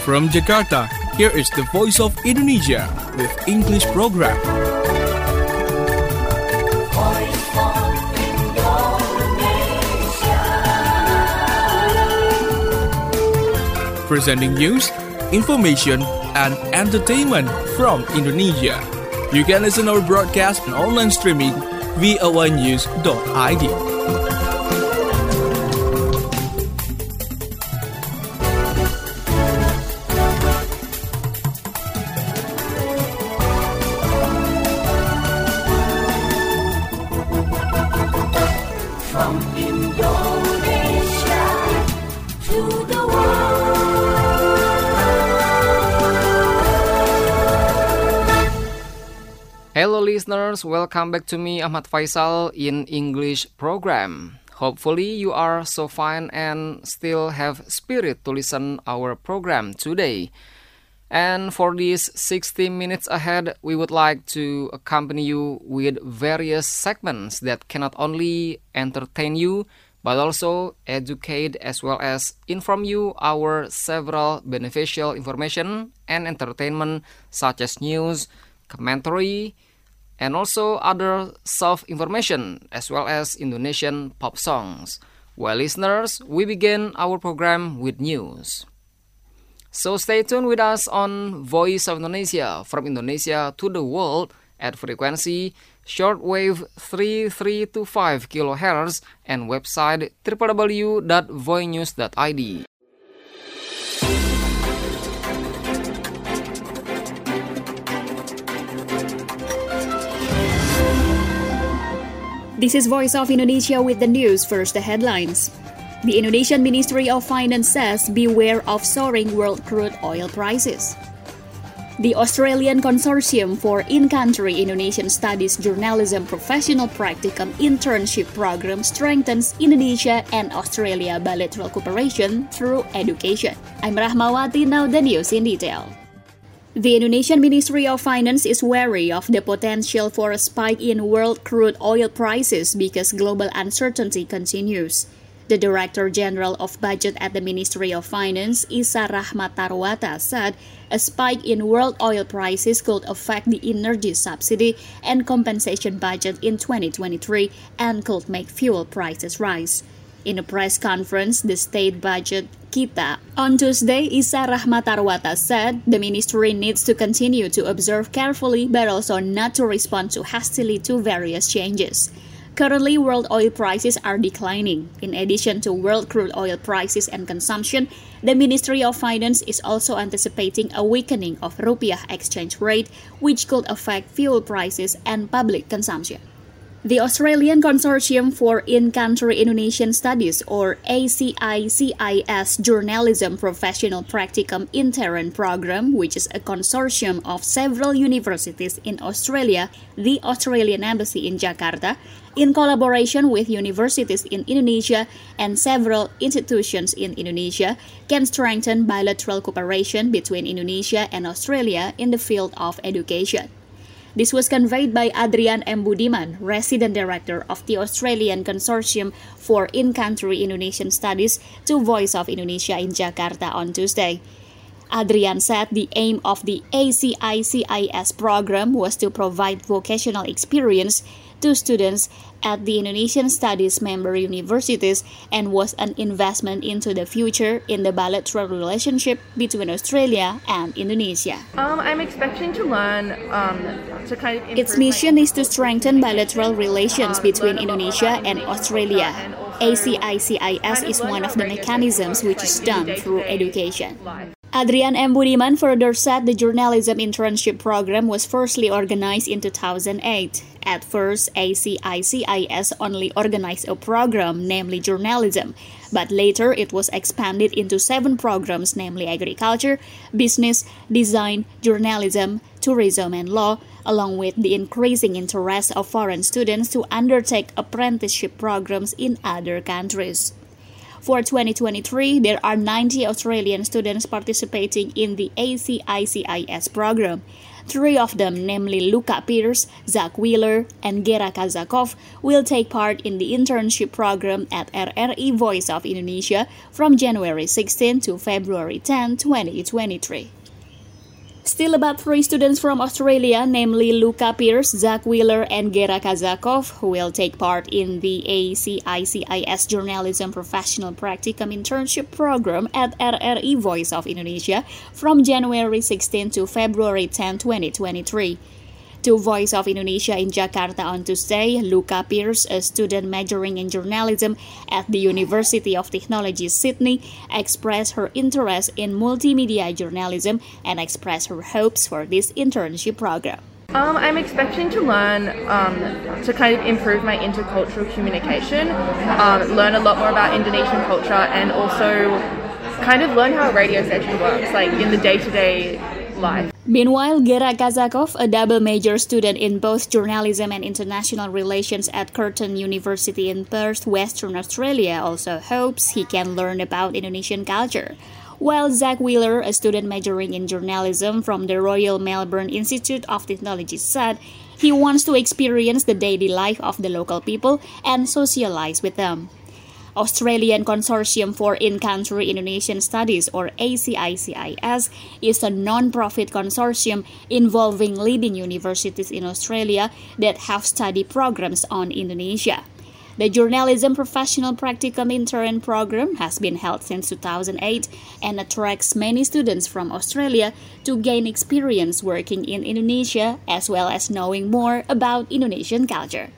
From Jakarta, here is the Voice of Indonesia with English program. Voice of Indonesia. Presenting news, information, and entertainment from Indonesia. You can listen our broadcast and online streaming via voanews.id. From Indonesia to the world. Hello listeners, welcome back to me Ahmad Faisal in English program. Hopefully you are so fine and still have spirit to listen our program today. And for these 60 minutes ahead, we would like to accompany you with various segments that can not only entertain you, but also educate as well as inform you our several beneficial information and entertainment such as news, commentary, and also other self-information as well as Indonesian pop songs. Well, listeners, we begin our program with news. So stay tuned with us on Voice of Indonesia, from Indonesia to the world at frequency shortwave 3325 kHz and website www.voinews.id. This is Voice of Indonesia with the news. First, the headlines. The Indonesian Ministry of Finance says beware of soaring world crude oil prices. The Australian Consortium for In-Country Indonesian Studies Journalism Professional Practicum Internship Program strengthens Indonesia and Australia bilateral cooperation through education. I'm Rahmawati, now the news in detail. The Indonesian Ministry of Finance is wary of the potential for a spike in world crude oil prices because global uncertainty continues. The Director General of Budget at the Ministry of Finance, Issa Rahmatarwata, said a spike in world oil prices could affect the energy subsidy and compensation budget in 2023 and could make fuel prices rise. In a press conference, the State Budget Kita on Tuesday, Issa Rahmatarwata said the ministry needs to continue to observe carefully but also not to respond too hastily to various changes. Currently, world oil prices are declining. In addition to world crude oil prices and consumption, the Ministry of Finance is also anticipating a weakening of rupiah exchange rate, which could affect fuel prices and public consumption. The Australian Consortium for In-Country Indonesian Studies, or ACICIS Journalism Professional Practicum Intern Program, which is a consortium of several universities in Australia, the Australian Embassy in Jakarta, in collaboration with universities in Indonesia and several institutions in Indonesia, can strengthen bilateral cooperation between Indonesia and Australia in the field of education. This was conveyed by Adrian M. Budiman, Resident Director of the Australian Consortium for In-Country Indonesian Studies, to Voice of Indonesia in Jakarta on Tuesday. Adrian said the aim of the ACICIS program was to provide vocational experience to students at the Indonesian Studies member universities and was an investment into the future in the bilateral relationship between Australia and Indonesia. I'm expecting to learn to kind of... Its mission is to strengthen bilateral relations between Indonesia and Australia. ACICIS is one of the mechanisms which is done through education. Adrian M. Budiman further said the journalism internship program was firstly organized in 2008. At first, ACICIS only organized a program, namely journalism, but later it was expanded into 7 programs, namely agriculture, business, design, journalism, tourism, and law, along with the increasing interest of foreign students to undertake apprenticeship programs in other countries. For 2023, there are 90 Australian students participating in the ACICIS program. Three of them, namely Luca Pierce, Zach Wheeler, and Gera Kazakov, will take part in the internship program at RRI Voice of Indonesia from January 16 to February 10, 2023. Still about three students from Australia, namely Luca Pierce, Zach Wheeler, and Gera Kazakov, who will take part in the ACICIS Journalism Professional Practicum Internship Program at RRI Voice of Indonesia from January 16 to February 10, 2023. To Voice of Indonesia in Jakarta on Tuesday, Luca Pierce, a student majoring in journalism at the University of Technology Sydney, expressed her interest in multimedia journalism and expressed her hopes for this internship program. I'm expecting to learn to kind of improve my intercultural communication, learn a lot more about Indonesian culture, and also kind of learn how a radio station works, like in the day-to-day life. Meanwhile, Gera Kazakov, a double major student in both journalism and international relations at Curtin University in Perth, Western Australia, also hopes he can learn about Indonesian culture. While Zach Wheeler, a student majoring in journalism from the Royal Melbourne Institute of Technology, said he wants to experience the daily life of the local people and socialize with them. Australian Consortium for In-Country Indonesian Studies, or ACICIS, is a non-profit consortium involving leading universities in Australia that have study programs on Indonesia. The Journalism Professional Practicum Intern program has been held since 2008 and attracts many students from Australia to gain experience working in Indonesia as well as knowing more about Indonesian culture.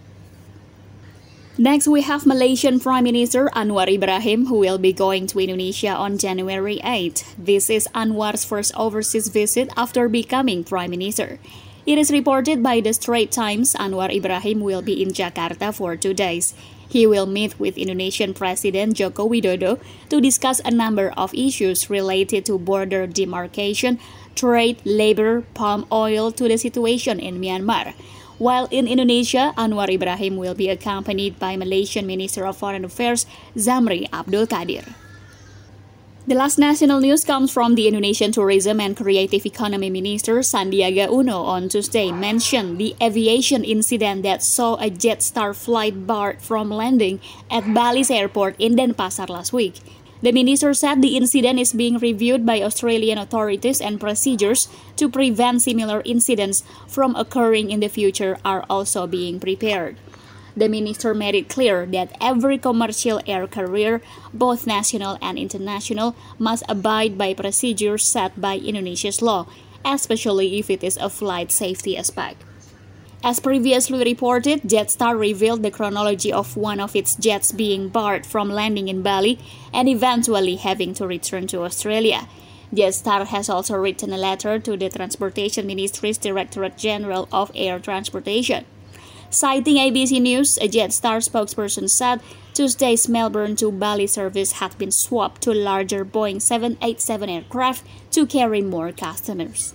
Next, we have Malaysian Prime Minister Anwar Ibrahim, who will be going to Indonesia on January 8. This is Anwar's first overseas visit after becoming Prime Minister. It is reported by the Straits Times Anwar Ibrahim will be in Jakarta for 2 days. He will meet with Indonesian President Joko Widodo to discuss a number of issues related to border demarcation, trade, labor, palm oil, to the situation in Myanmar. While in Indonesia, Anwar Ibrahim will be accompanied by Malaysian Minister of Foreign Affairs Zamri Abdul Qadir. The last national news comes from the Indonesian Tourism and Creative Economy Minister Sandiaga Uno on Tuesday mentioned the aviation incident that saw a Jetstar flight barred from landing at Bali's airport in Denpasar last week. The minister said the incident is being reviewed by Australian authorities and procedures to prevent similar incidents from occurring in the future are also being prepared. The minister made it clear that every commercial air carrier, both national and international, must abide by procedures set by Indonesia's law, especially if it is a flight safety aspect. As previously reported, Jetstar revealed the chronology of one of its jets being barred from landing in Bali and eventually having to return to Australia. Jetstar has also written a letter to the Transportation Ministry's Directorate General of Air Transportation. Citing ABC News, a Jetstar spokesperson said Tuesday's Melbourne to Bali service had been swapped to larger Boeing 787 aircraft to carry more customers.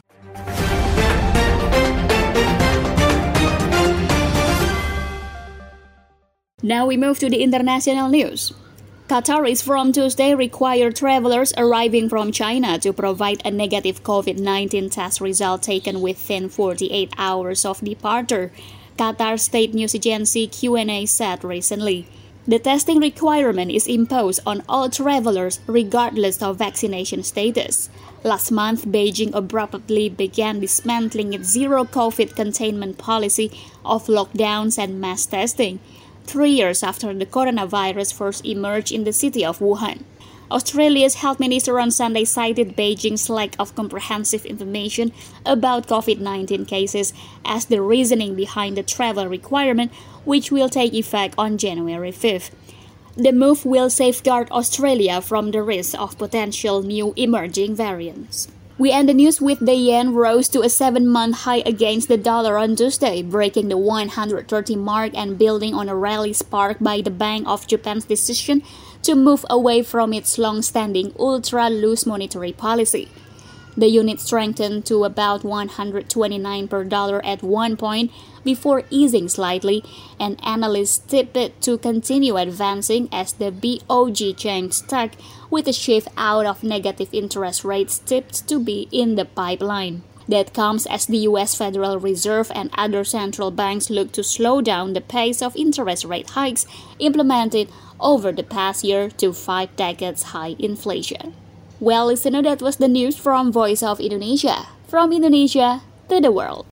Now we move to the international news. Qataris from Tuesday require travelers arriving from China to provide a negative COVID-19 test result taken within 48 hours of departure, Qatar state news agency QNA said recently. The testing requirement is imposed on all travelers regardless of vaccination status. Last month, Beijing abruptly began dismantling its zero-COVID containment policy of lockdowns and mass testing, 3 years after the coronavirus first emerged in the city of Wuhan. Australia's health minister on Sunday cited Beijing's lack of comprehensive information about COVID-19 cases as the reasoning behind the travel requirement, which will take effect on January 5th. The move will safeguard Australia from the risk of potential new emerging variants. We end the news with the yen rose to a 7-month high against the dollar on Tuesday, breaking the 130 mark and building on a rally sparked by the Bank of Japan's decision to move away from its long-standing ultra-loose monetary policy. The unit strengthened to about 129 per dollar at one point before easing slightly, and analysts tip it to continue advancing as the BOJ chain stuck with a shift out of negative interest rates tipped to be in the pipeline. That comes as the U.S. Federal Reserve and other central banks look to slow down the pace of interest rate hikes implemented over the past year to fight decades high inflation. Well, listener, that was the news from Voice of Indonesia. From Indonesia to the world.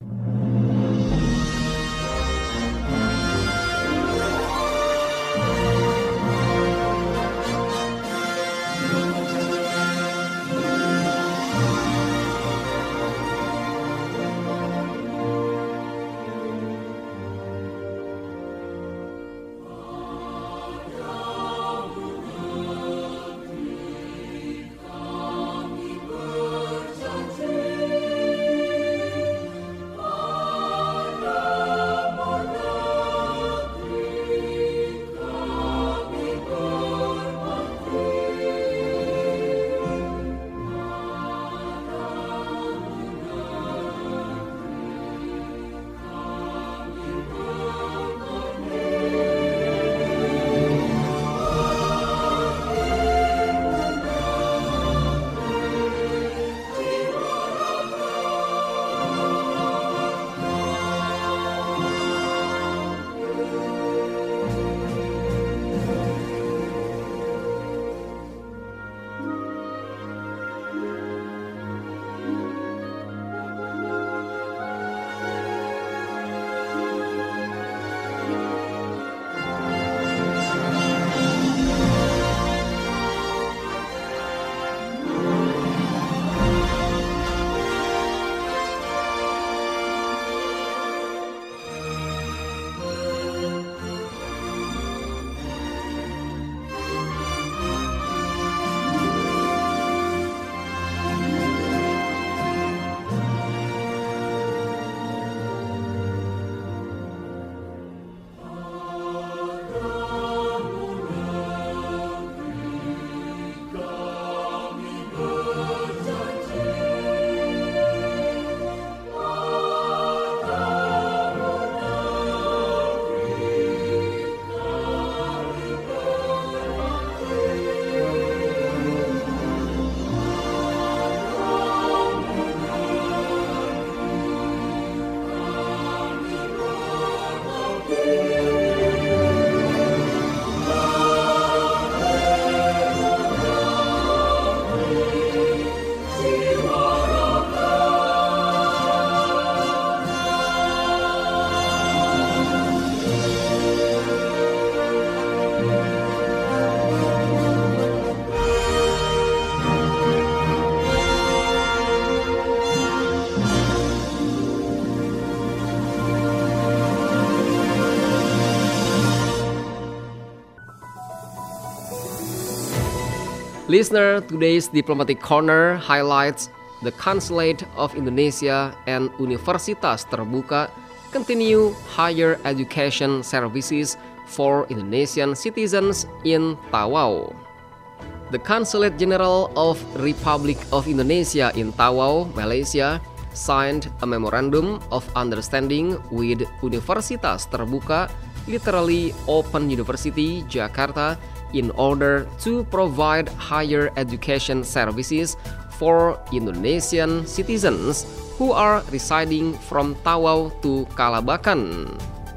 Listener, today's Diplomatic Corner highlights the Consulate of Indonesia and Universitas Terbuka continue higher education services for Indonesian citizens in Tawau. The Consulate General of Republic of Indonesia in Tawau, Malaysia, signed a memorandum of understanding with Universitas Terbuka, literally Open University, Jakarta, in order to provide higher education services for Indonesian citizens who are residing from Tawau to Kalabakan.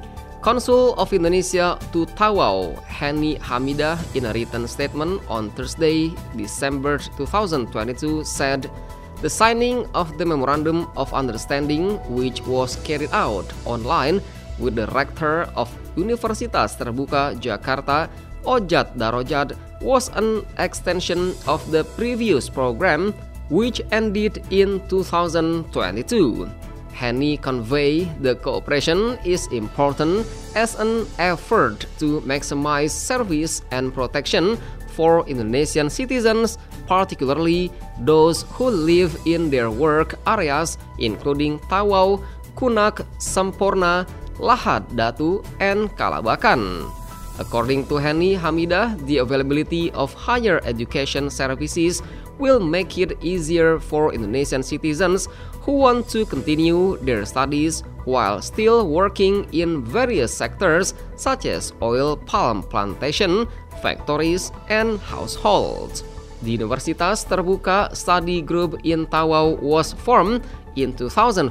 Consul of Indonesia to Tawau, Henny Hamidah, in a written statement on Thursday, December 2022, said the signing of the Memorandum of Understanding, which was carried out online with the Rector of Universitas Terbuka Jakarta, Ojat Darojat, was an extension of the previous program, which ended in 2022. Henny conveyed the cooperation is important as an effort to maximize service and protection for Indonesian citizens, particularly those who live in their work areas including Tawau, Kunak, Sampurna, Lahad Datu, and Kalabakan. According to Henny Hamidah, the availability of higher education services will make it easier for Indonesian citizens who want to continue their studies while still working in various sectors such as oil palm plantation, factories, and households. The Universitas Terbuka Study Group in Tawau was formed in 2015,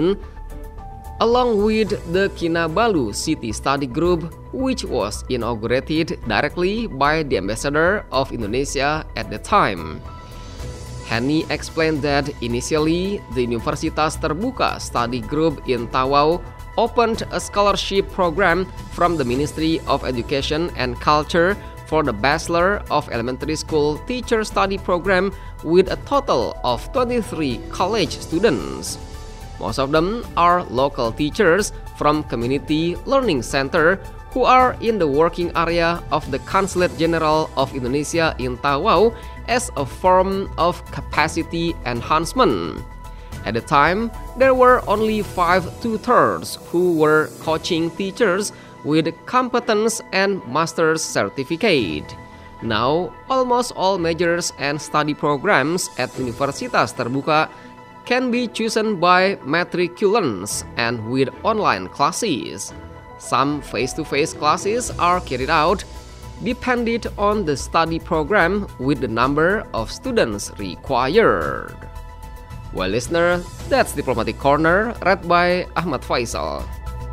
along with the Kinabalu City Study Group, which was inaugurated directly by the ambassador of Indonesia at the time. Henny explained that initially the Universitas Terbuka Study Group in Tawau opened a scholarship program from the Ministry of Education and Culture for the Bachelor of Elementary School Teacher Study Program with a total of 23 college students. Most of them are local teachers from Community Learning Center who are in the working area of the Consulate General of Indonesia in Tawau as a form of capacity enhancement. At the time, there were only 5 tutors who were coaching teachers with competence and master's certificate. Now, almost all majors and study programs at Universitas Terbuka can be chosen by matriculants and with online classes. Some face-to-face classes are carried out dependent on the study program with the number of students required. Well, listener, that's Diplomatic Corner read by Ahmad Faisal.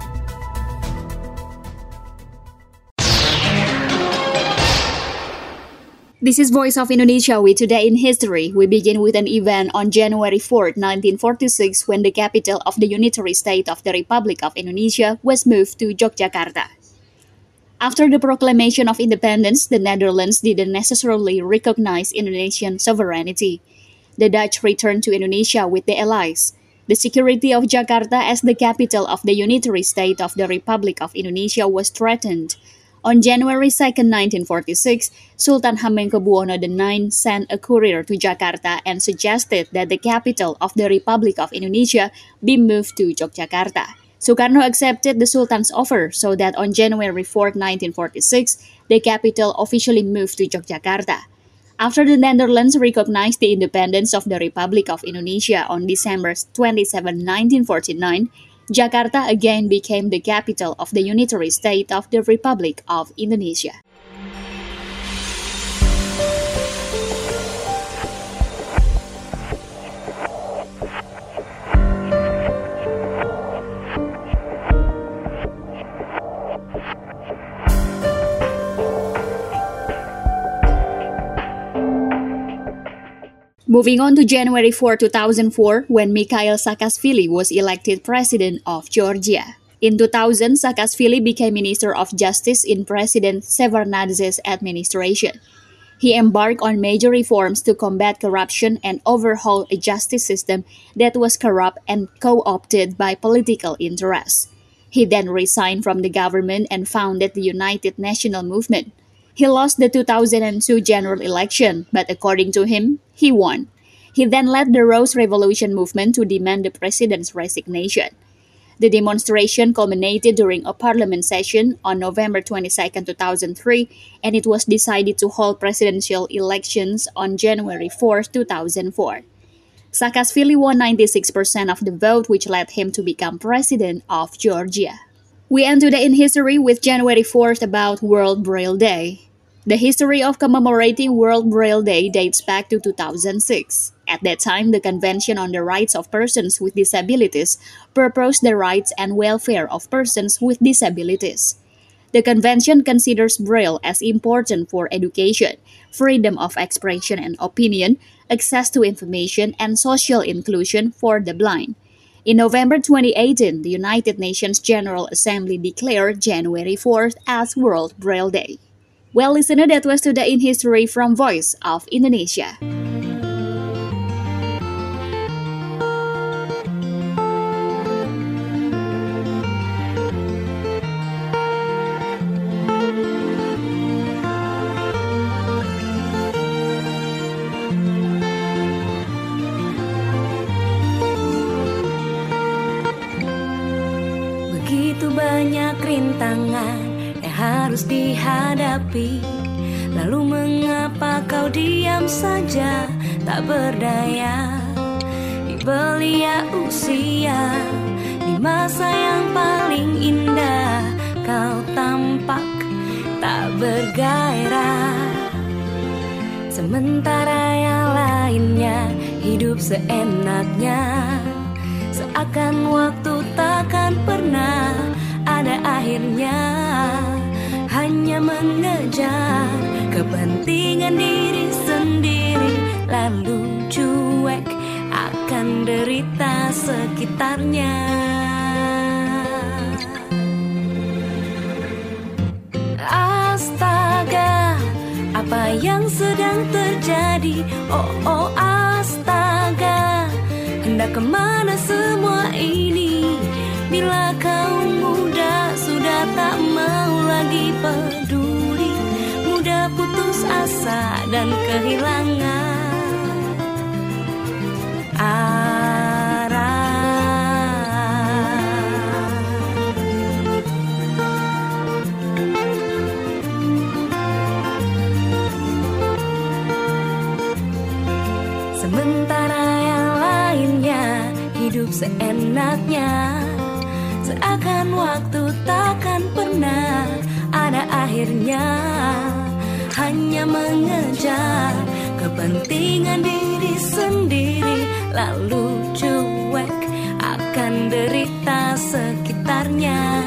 This is Voice of Indonesia with Today in History. We begin with an event on January 4, 1946, when the capital of the unitary state of the Republic of Indonesia was moved to Yogyakarta. After the proclamation of independence, the Netherlands didn't necessarily recognize Indonesian sovereignty. The Dutch returned to Indonesia with the Allies. The security of Jakarta as the capital of the unitary state of the Republic of Indonesia was threatened. On January 2, 1946, Sultan Hamengkubuwono IX sent a courier to Jakarta and suggested that the capital of the Republic of Indonesia be moved to Yogyakarta. Sukarno accepted the Sultan's offer, so that on January 4, 1946, the capital officially moved to Yogyakarta. After the Netherlands recognized the independence of the Republic of Indonesia on December 27, 1949, Jakarta again became the capital of the unitary state of the Republic of Indonesia. Moving on to January 4, 2004, when Mikhail Saakashvili was elected president of Georgia. In 2000, Saakashvili became Minister of Justice in President Shevardnadze's administration. He embarked on major reforms to combat corruption and overhaul a justice system that was corrupt and co-opted by political interests. He then resigned from the government and founded the United National Movement. He lost the 2002 general election, but according to him, he won. He then led the Rose Revolution movement to demand the president's resignation. The demonstration culminated during a parliament session on November 22, 2003, and it was decided to hold presidential elections on January 4, 2004. Saakashvili won 96% of the vote, which led him to become president of Georgia. We end today in history with January 4th about World Braille Day. The history of commemorating World Braille Day dates back to 2006. At that time, the Convention on the Rights of Persons with Disabilities proposed the rights and welfare of persons with disabilities. The Convention considers Braille as important for education, freedom of expression and opinion, access to information, and social inclusion for the blind. In November 2018, the United Nations General Assembly declared January 4th as World Braille Day. Well, listener, that was Today in History from Voice of Indonesia. Begitu banyak rintangan yang harus dihadapi, lalu mengapa kau diam saja, tak berdaya? Di belia usia, di masa yang paling indah, kau tampak tak bergairah. Sementara yang lainnya hidup seenaknya, Seakan waktu takkan pernah ada akhirnya, hanya mengejar kepentingan diri sendiri, lalu cuek akan derita sekitarnya. Astaga, apa yang sedang terjadi? Oh astaga, hendak kemana semua ini? Bila kaum muda sudah tak mau lagi peduli, mudah putus asa dan kehilangan arah. Sementara yang lainnya hidup seenaknya, seakan waktu takkan pernah ada akhirnya, hanya mengejar kepentingan diri sendiri, lalu cuek akan derita sekitarnya.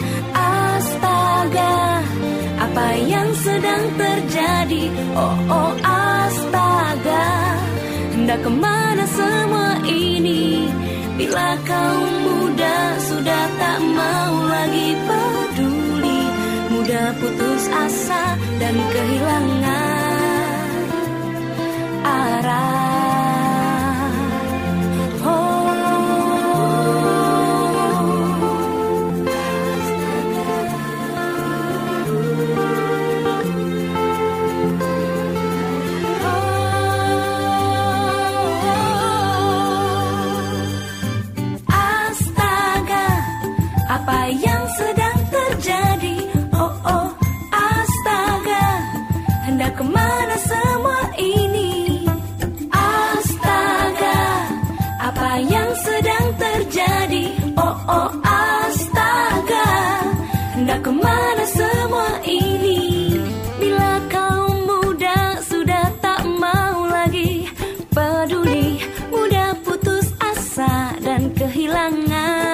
Astaga, apa yang sedang terjadi? Oh astaga, hendak kemana semua ini? Bila kaum muda sudah tak mau lagi peduli, mudah putus asa dan kehilangan arah. Apa yang sedang terjadi? Oh astaga, hendak kemana semua ini? Astaga, apa yang sedang terjadi? Oh astaga, hendak kemana semua ini? Bila kaum muda sudah tak mau lagi peduli, mudah putus asa dan kehilangan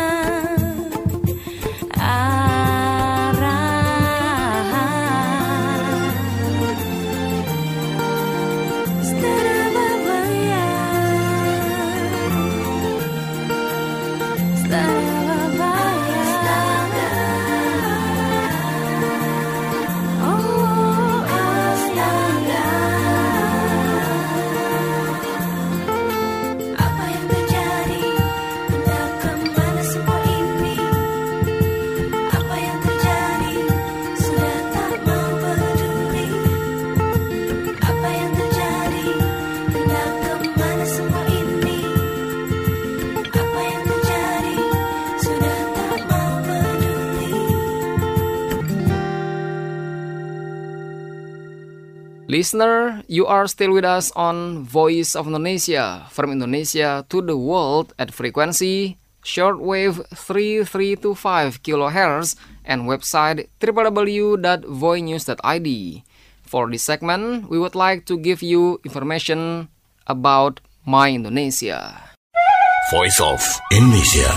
Listener, you are still with us on Voice of Indonesia, from Indonesia to the world at frequency shortwave 3325 kHz and website www.voinews.id. For this segment, we would like to give you information about My Indonesia. Voice of Indonesia.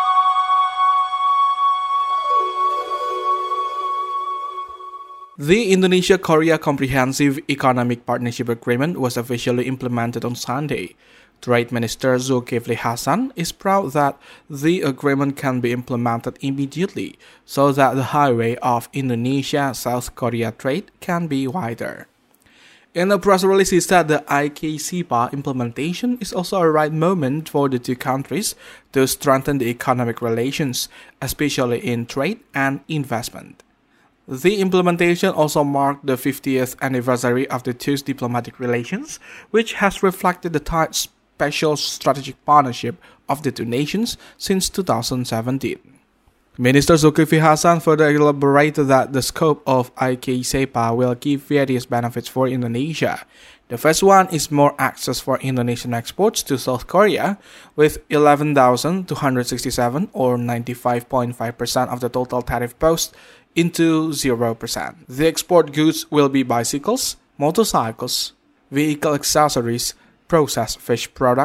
The Indonesia-Korea Comprehensive Economic Partnership Agreement was officially implemented on Sunday. Trade Minister Zulkifli Hasan is proud that the agreement can be implemented immediately so that the highway of Indonesia-South Korea trade can be wider. In a press release, he said the IKCPA implementation is also a right moment for the two countries to strengthen the economic relations, especially in trade and investment. The implementation also marked the 50th anniversary of the two diplomatic relations, which has reflected the tight special strategic partnership of the two nations since 2017. Minister Zulkifli Hasan further elaborated that the scope of IKCPA will give various benefits for Indonesia. The first one is more access for Indonesian exports to South Korea, with 11,267 or 95.5% of the total tariff post into 0%. The export goods will be bicycles, motorcycles, vehicle accessories, processed fish products,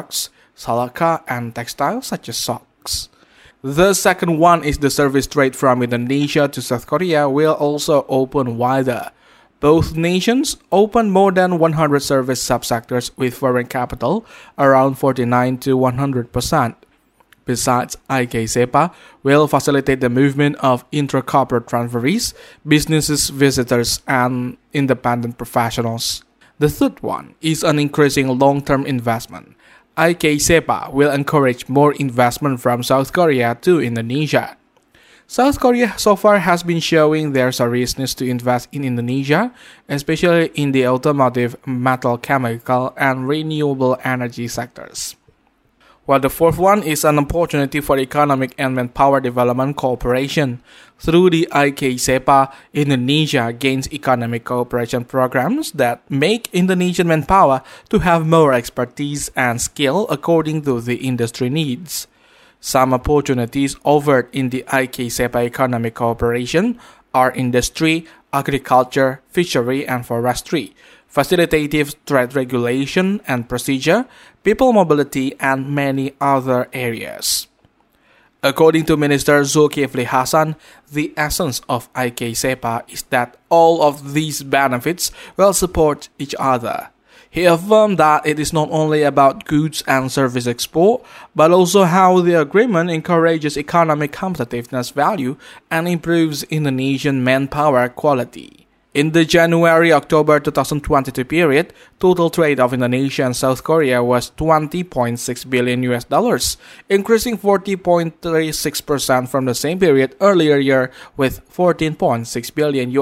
Salaka, and textiles such as socks. The second one is the service trade from Indonesia to South Korea will also open wider. Both nations opened more than 100 service subsectors with foreign capital, around 49 to 100%. Besides, IK-SEPA will facilitate the movement of intra-corporate transferees, businesses, visitors, and independent professionals. The third one is an increasing long-term investment. IK-SEPA will encourage more investment from South Korea to Indonesia. South Korea so far has been showing their seriousness to invest in Indonesia, especially in the automotive, metal, chemical, and renewable energy sectors. While the fourth one is an opportunity for economic and manpower development cooperation. Through the IK-SEPA, Indonesia gains economic cooperation programs that make Indonesian manpower to have more expertise and skill according to the industry needs. Some opportunities offered in the IK-SEPA economic cooperation are industry, agriculture, fishery, and forestry, facilitative trade regulation and procedure, people mobility, and many other areas. According to Minister Zulkifli Hasan, the essence of IK-SEPA is that all of these benefits will support each other. He affirmed that it is not only about goods and service export, but also how the agreement encourages economic competitiveness value and improves Indonesian manpower quality. In the January-October 2022 period, total trade of Indonesia and South Korea was $20.6 billion, increasing 40.36% from the same period earlier year with $14.6 billion.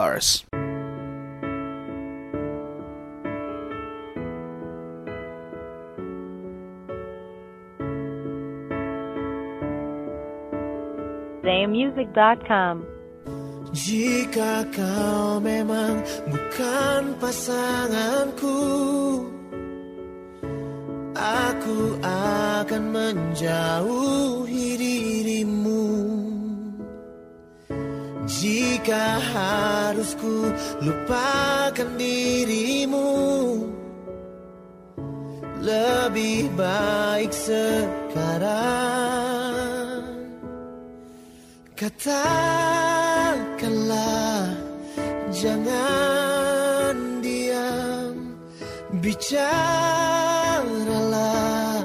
ZayaMusic.com. Jika kau memang bukan pasanganku, aku akan menjauhi dirimu. Jika harus ku lupakan dirimu, lebih baik sekarang. Katakanlah, jangan diam, bicaralah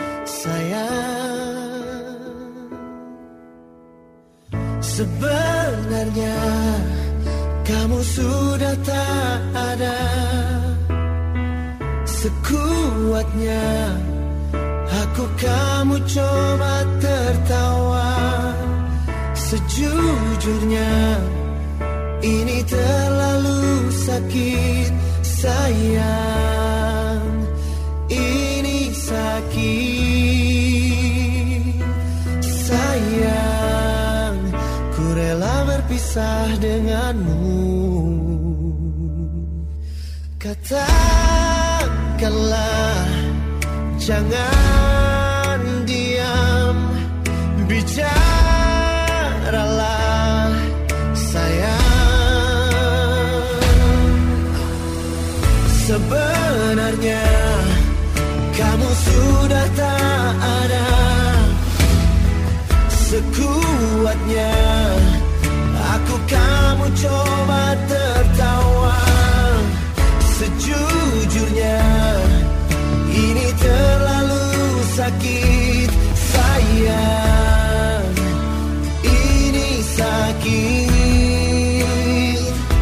sayang. Sebenarnya kamu sudah tak ada, sekuatnya aku kamu coba tertawa. Sejujurnya ini terlalu sakit sayang, ini sakit sayang, ku rela berpisah denganmu. Katakanlah, jangan diam, bicara sebenarnya kamu sudah tak ada, sekuatnya aku kamu coba tertawa. Sejujurnya ini terlalu sakit sayang, ini sakit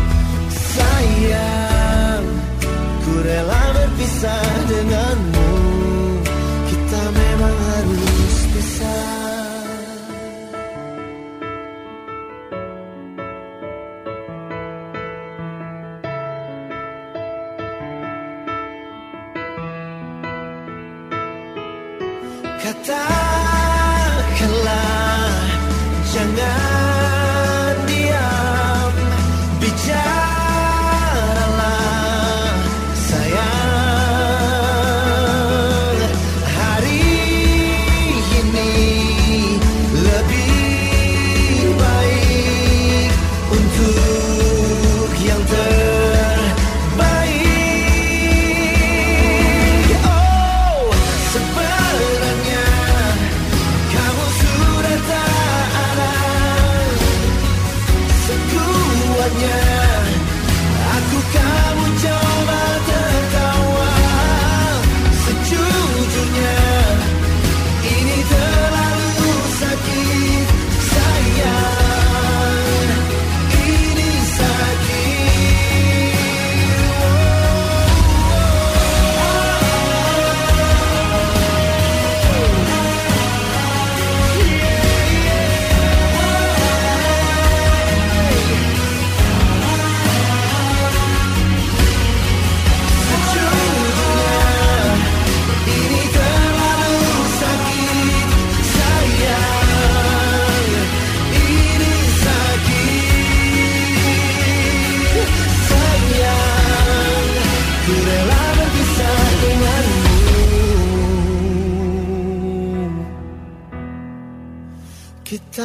sayang, ku rela berpisah denganmu, kita memang harus pisah. Katakanlah, jangan diam, bicaralah sayang. Hari ini lebih baik untuk yang terbaik. Oh, sebenarnya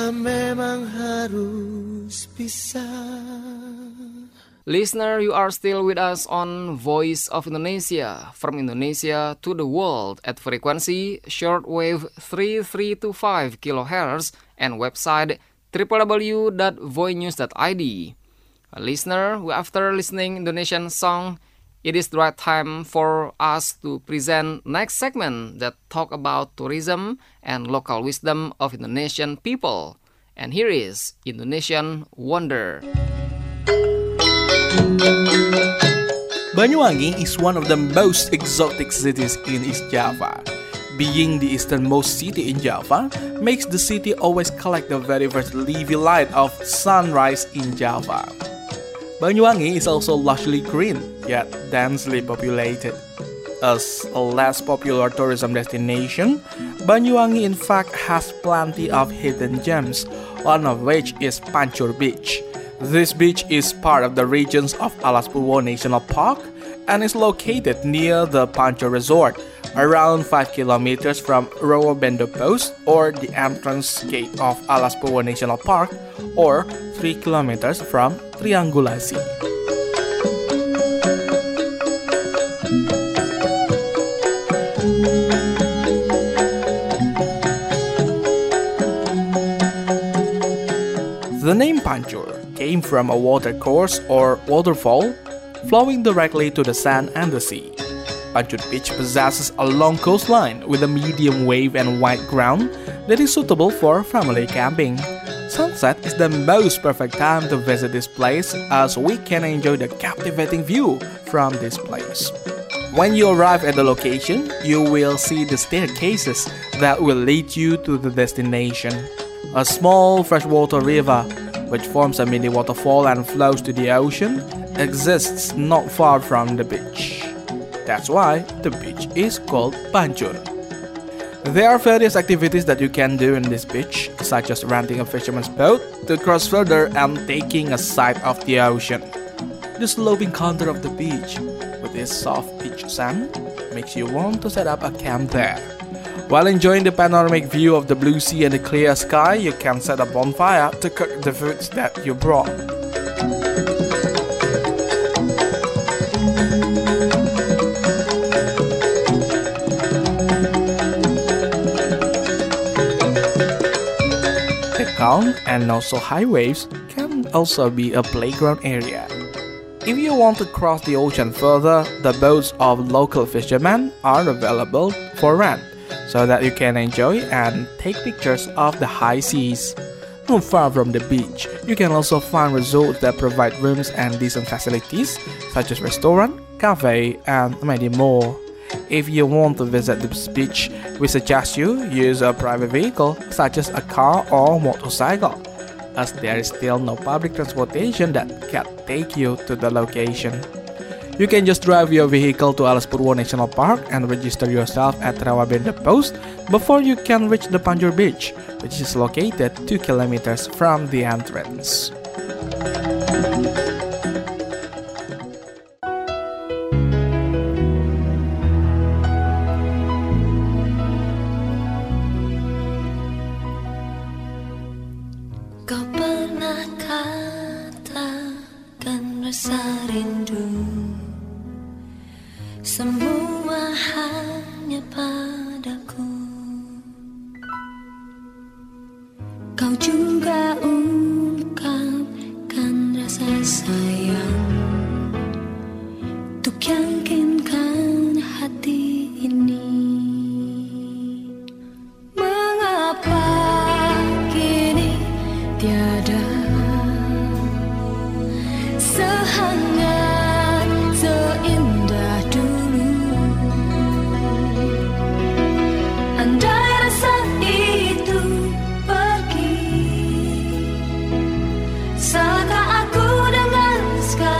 Kita memang harus pisah. Listener, you are still with us on Voice of Indonesia, from Indonesia to the world at frequency shortwave 3325 kHz and website www.voinews.id. Listener, after listening Indonesian song, it is the right time for us to present next segment that talk about tourism and local wisdom of Indonesian people. And here is Indonesian Wonder. Banyuwangi is one of the most exotic cities in East Java. Being the easternmost city in Java makes the city always collect the very first leafy light of sunrise in Java. Banyuwangi is also largely green, yet densely populated. As a less popular tourism destination, Banyuwangi in fact has plenty of hidden gems, one of which is Pancur Beach. This beach is part of the regions of Alas Purwo National Park and is located near the Pancur Resort, around 5 kilometers from Rawabendo Post or the entrance gate of Alas Purwo National Park, or 3 kilometers from Triangulasi. The name Pancur came from a watercourse or waterfall flowing directly to the sand and the sea. Pancur Beach possesses a long coastline with a medium wave and wide ground that is suitable for family camping. Sunset is the most perfect time to visit this place, as we can enjoy the captivating view from this place. When you arrive at the location, you will see the staircases that will lead you to the destination. A small freshwater river, which forms a mini waterfall and flows to the ocean, exists not far from the beach. That's why the beach is called Pancur. There are various activities that you can do in this beach, such as renting a fisherman's boat to cross further and taking a sight of the ocean. The sloping contour of the beach, with its soft beach sand, makes you want to set up a camp there. While enjoying the panoramic view of the blue sea and the clear sky, you can set a bonfire to cook the foods that you brought. And also high waves can also be a playground area. If you want to cross the ocean further, the boats of local fishermen are available for rent, so that you can enjoy and take pictures of the high seas. Not far from the beach, you can also find resorts that provide rooms and decent facilities, such as restaurant, cafe, and many more. If you want to visit this beach, we suggest you use a private vehicle such as a car or motorcycle, as there is still no public transportation that can take you to the location. You can just drive your vehicle to Alas Purwo National Park and register yourself at Rawabendo Post before you can reach the Pancur Beach, which is located 2 kilometers from the entrance. Kau pernah katakan rasa rindu, semua hanya padaku. Kau juga ungkapkan rasa sayang, untuk yakinkan hati ini. Mengapa kini tiada sehangat, seindah dulu? Andai rasa itu pergi, saatnya aku dengan sekarang.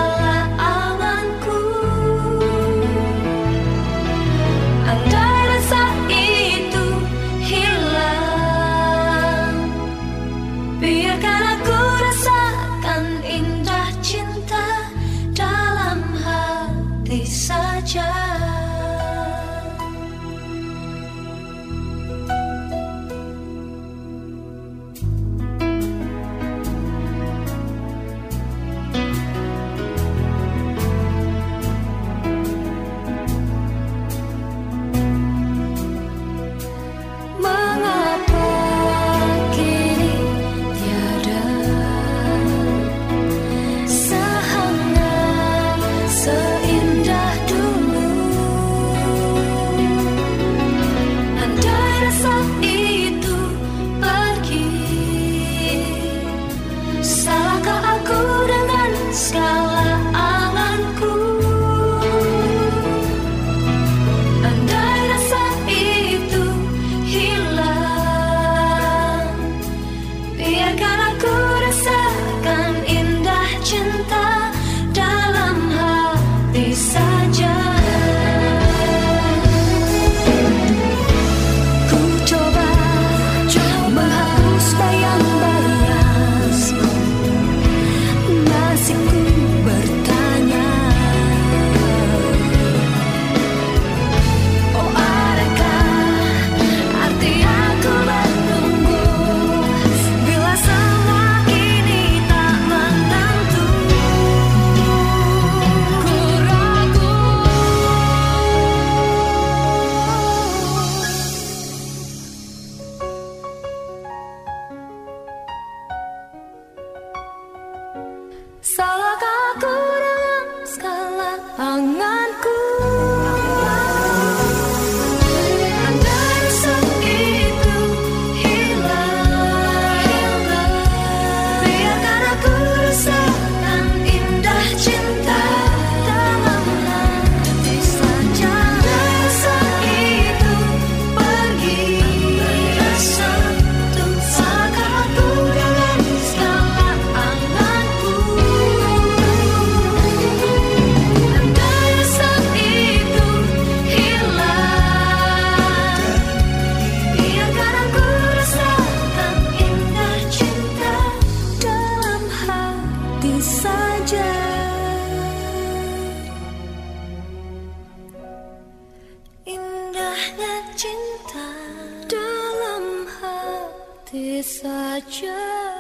Seperti saja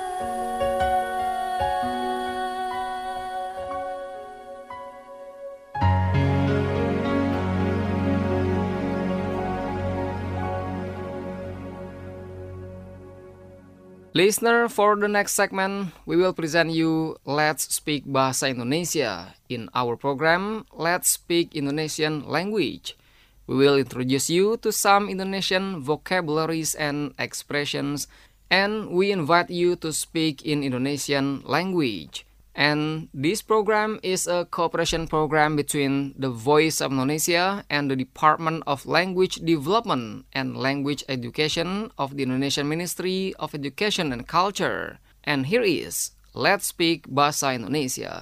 Listener, for the next segment, we will present you Let's Speak Bahasa Indonesia. In our program, Let's Speak Indonesian Language. We will introduce you to some Indonesian vocabularies and expressions, and we invite you to speak in Indonesian language. And this program is a cooperation program between the Voice of Indonesia and the Department of Language Development and Language Education of the Indonesian Ministry of Education and Culture. And here is Let's Speak Bahasa Indonesia.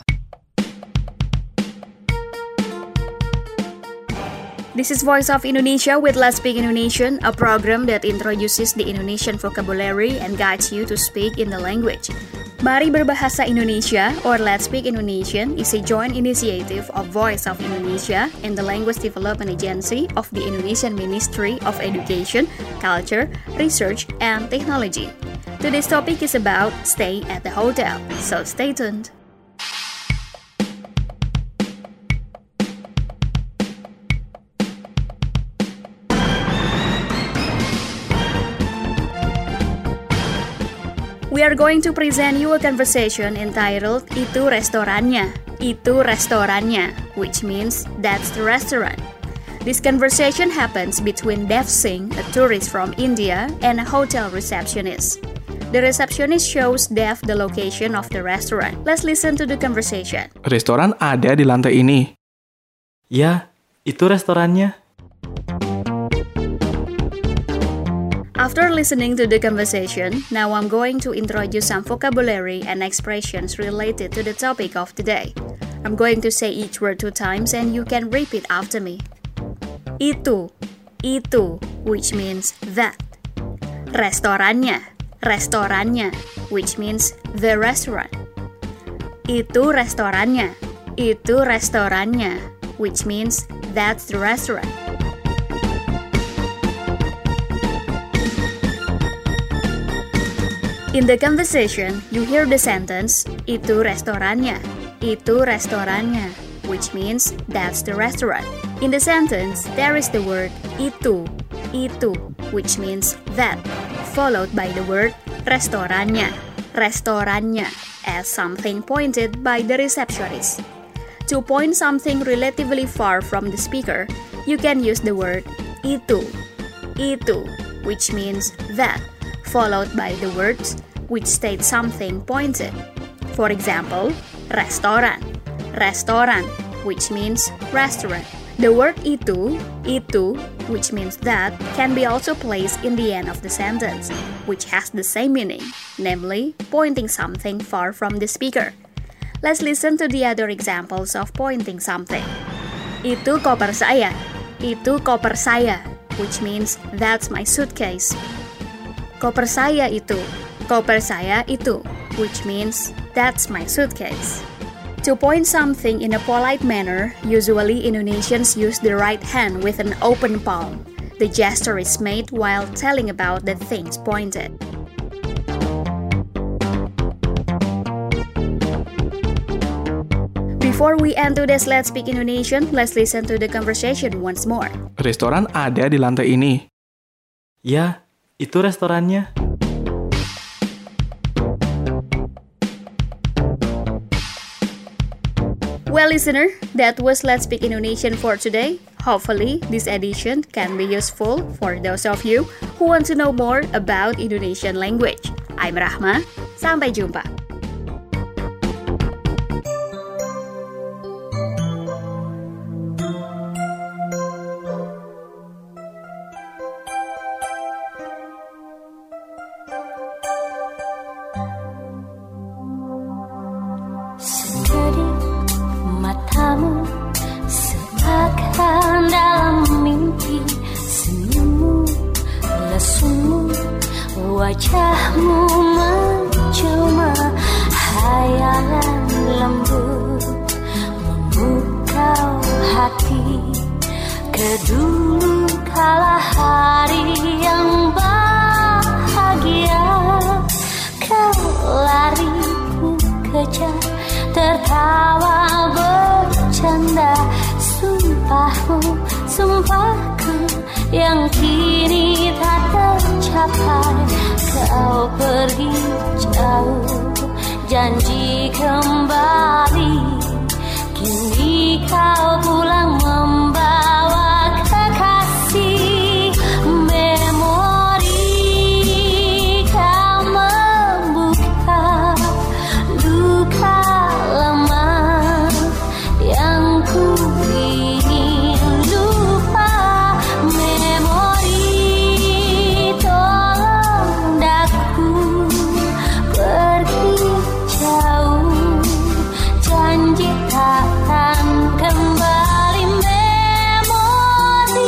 This is Voice of Indonesia with Let's Speak Indonesian, a program that introduces the Indonesian vocabulary and guides you to speak in the language. Mari Berbahasa Indonesia or Let's Speak Indonesian is a joint initiative of Voice of Indonesia and the Language Development Agency of the Indonesian Ministry of Education, Culture, Research, and Technology. Today's topic is about stay at the hotel, so stay tuned. We are going to present you a conversation entitled Itu Restorannya, Itu Restorannya, which means that's the restaurant. This conversation happens between Dev Singh, a tourist from India, and a hotel receptionist. The receptionist shows Dev the location of the restaurant. Let's listen to the conversation. Restoran ada di lantai ini. Ya, itu restorannya. After listening to the conversation, now I'm going to introduce some vocabulary and expressions related to the topic of the day. I'm going to say each word 2 times and you can repeat after me. Itu, which means that. Restorannya, restorannya, which means the restaurant. Itu restorannya, which means that's the restaurant. In the conversation, you hear the sentence, itu restorannya, which means that's the restaurant. In the sentence, there is the word itu, which means that, followed by the word restorannya, as something pointed by the receptionist. To point something relatively far from the speaker, you can use the word itu, which means that, followed by the words which state something pointed. For example, restoran, which means restaurant. The word itu, which means that, can be also placed in the end of the sentence, which has the same meaning, namely pointing something far from the speaker. Let's listen to the other examples of pointing something. Itu koper saya, which means that's my suitcase. Koper saya itu, which means that's my suitcase. To point something in a polite manner, usually Indonesians use the right hand with an open palm. The gesture is made while telling about the things pointed. Before we end today's Let's Speak Indonesian, let's listen to the conversation once more. Restoran ada di lantai ini. Ya, itu restorannya. Well, listener, that was Let's Speak Indonesian for today. Hopefully, this edition can be useful for those of you who want to know more about Indonesian language. I'm Rahma. Sampai jumpa. Matamu seakan dalam mimpi, senyummu, lesumu, wajahmu menjelma, hayalan lembut memukau hati. Kedulu kala hari yang bahagia. kejar, tertawa bercanda. Sumpahmu, sumpahku yang kini tak tercapai. Kau pergi jauh, janji kembali. Kini kau pulang membawa kekasih. Memori kau membuka luka lama yang ku ingin lupa. Memori tolong daku pergi jauh, janji takkan kembali. Memori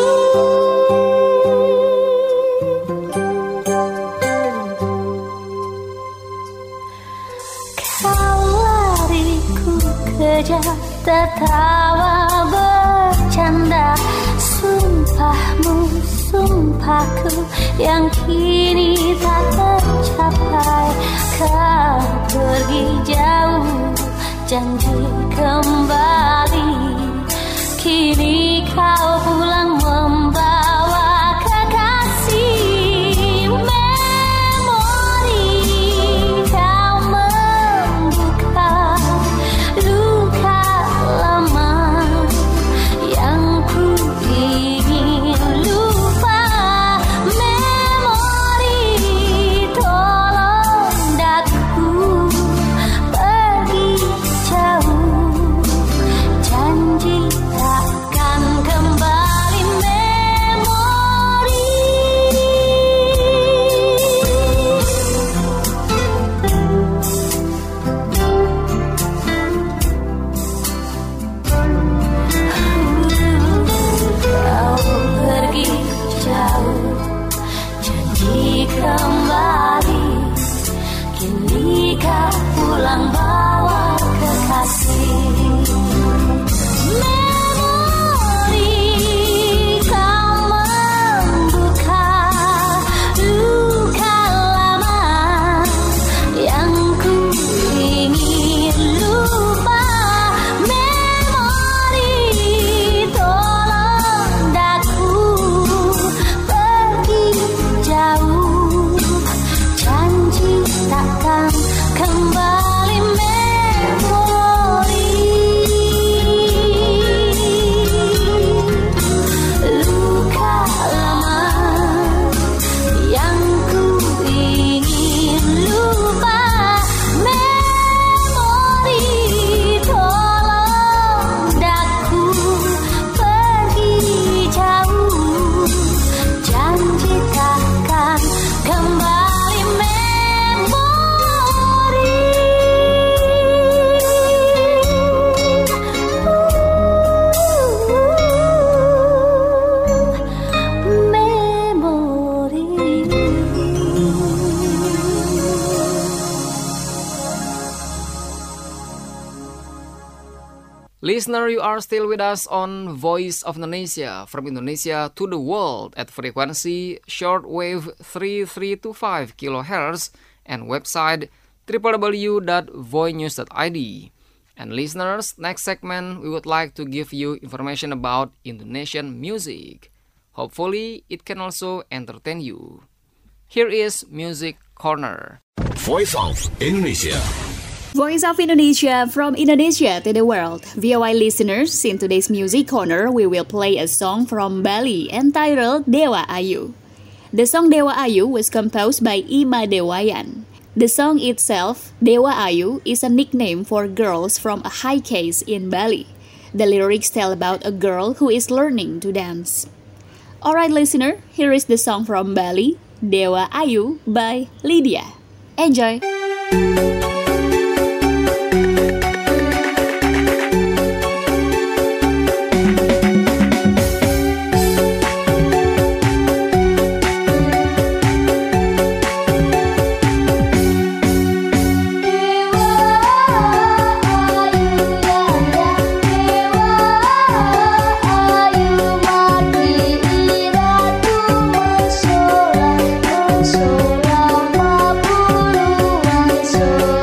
kau lari ku kejar, tertawa bercanda. Sumpahmu, sumpahku yang kini tak tercapai. Kau pergi jauh, janji kembali. Kini kau pulang membawa kekasih. Memori kau membuka luka lama yang ku ingin lupa. Memori tolong daku pergi jauh, janji takkan kembali. Memori kau pergi jauh, janji kembali. Kini kau pulang bawa kekasih. Memori kau membuka luka lama yang ku ingin lupa. Memori tolong daku pergi jauh, janji takkan kembali. Memori luka lama yang ku ingin lupa. Memori tolong daku pergi jauh, janji takkan kembali. Listener, you are still with us on Voice of Indonesia, from Indonesia to the world at frequency shortwave 3325 kHz and website www.voinews.id. And listeners, next segment we would like to give you information about Indonesian music. Hopefully, it can also entertain you. Here is Music Corner. Voice of Indonesia. Voice of Indonesia from Indonesia to the world. VOA listeners, in today's Music Corner, we will play a song from Bali entitled Dewa Ayu. The song Dewa Ayu was composed by Ima Dewayan. The song itself, Dewa Ayu, is a nickname for girls from a high caste in Bali. The lyrics tell about a girl who is learning to dance. Alright listener, here is the song from Bali, Dewa Ayu by Lydia. Enjoy! So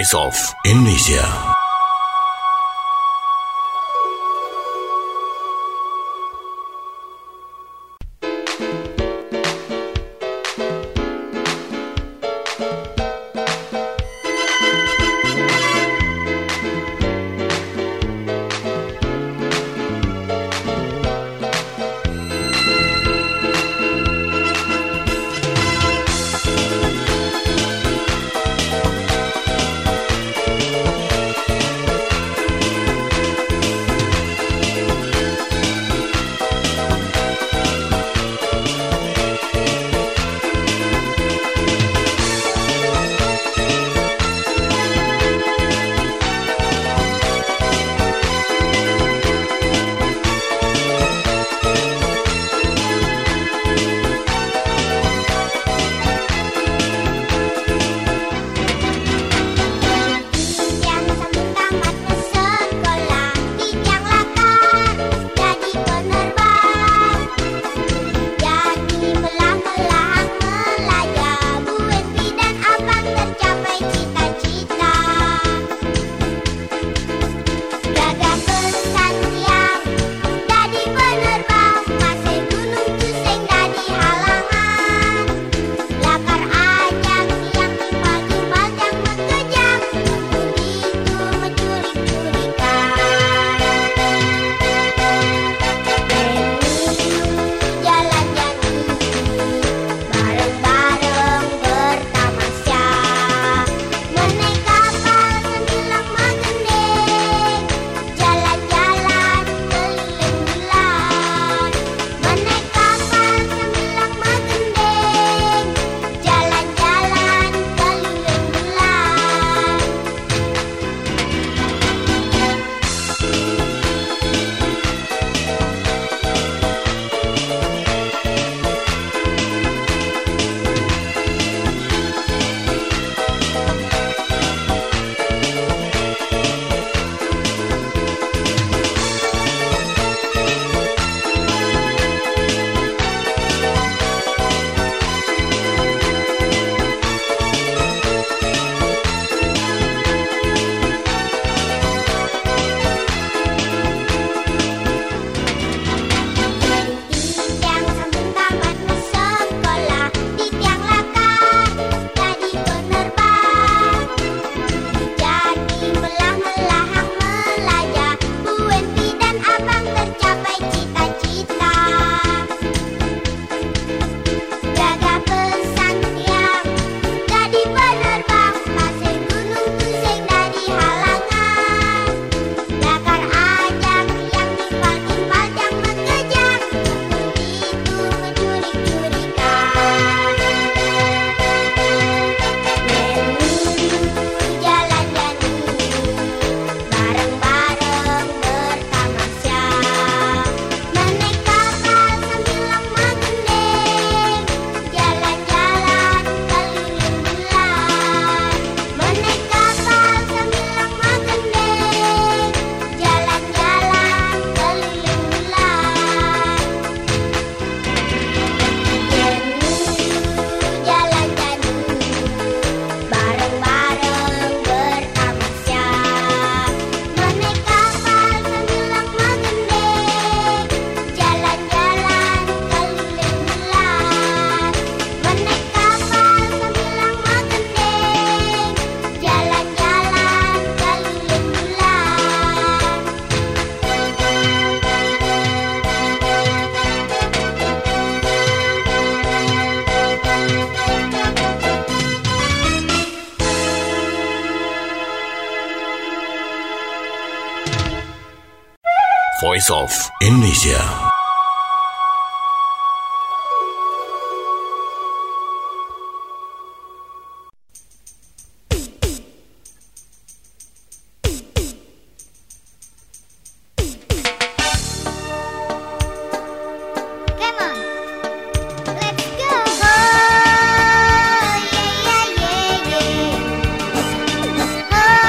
Voice of Indonesia. Voice of Indonesia.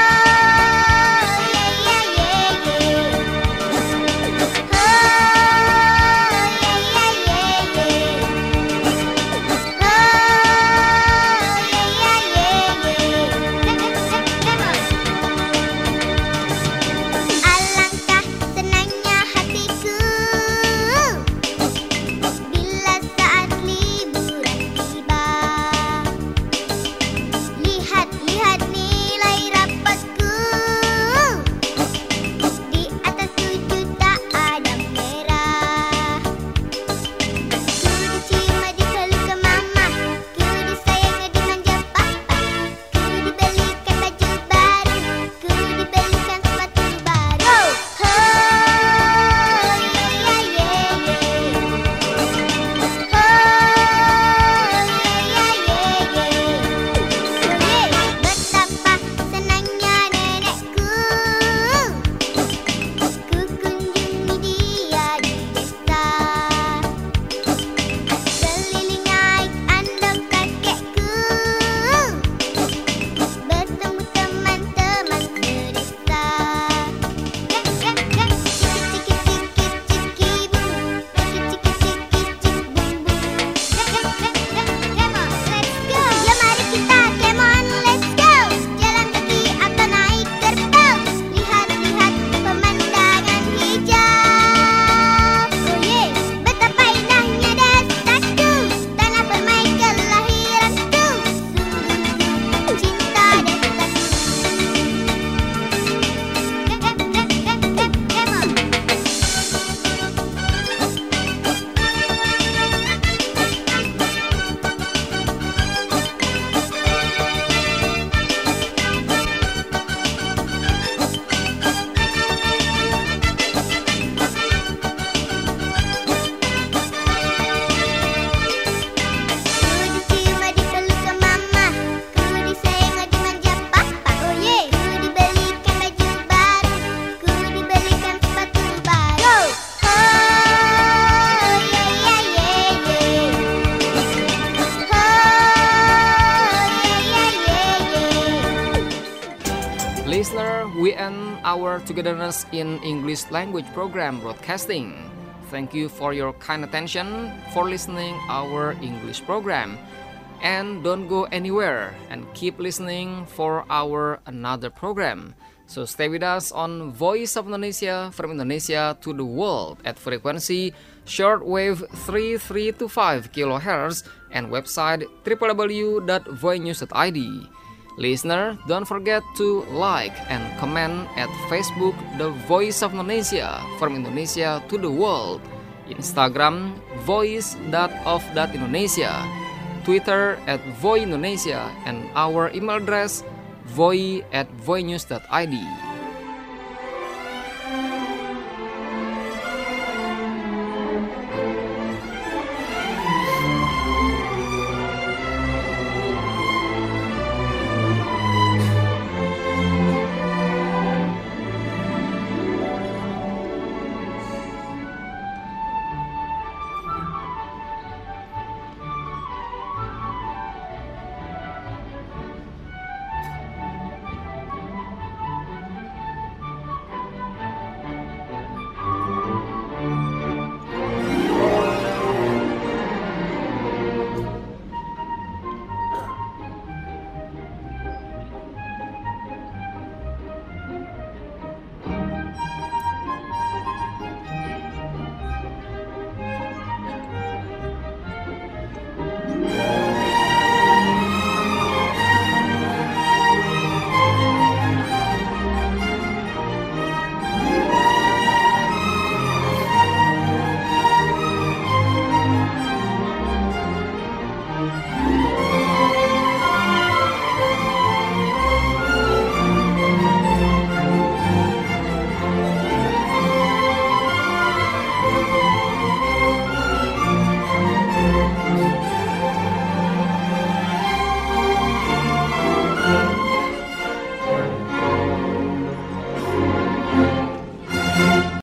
Oh our togetherness in English language program broadcasting. Thank you for your kind attention for listening our English program. And don't go anywhere and keep listening for our another program. So stay with us on Voice of Indonesia from Indonesia to the world at frequency shortwave 3325 kHz and website www.voinews.id. Listener, don't forget to like and comment at Facebook The Voice of Indonesia from Indonesia to the world, Instagram voice.of.indonesia, Twitter at Voi Indonesia, and our email address voi@voinews.id.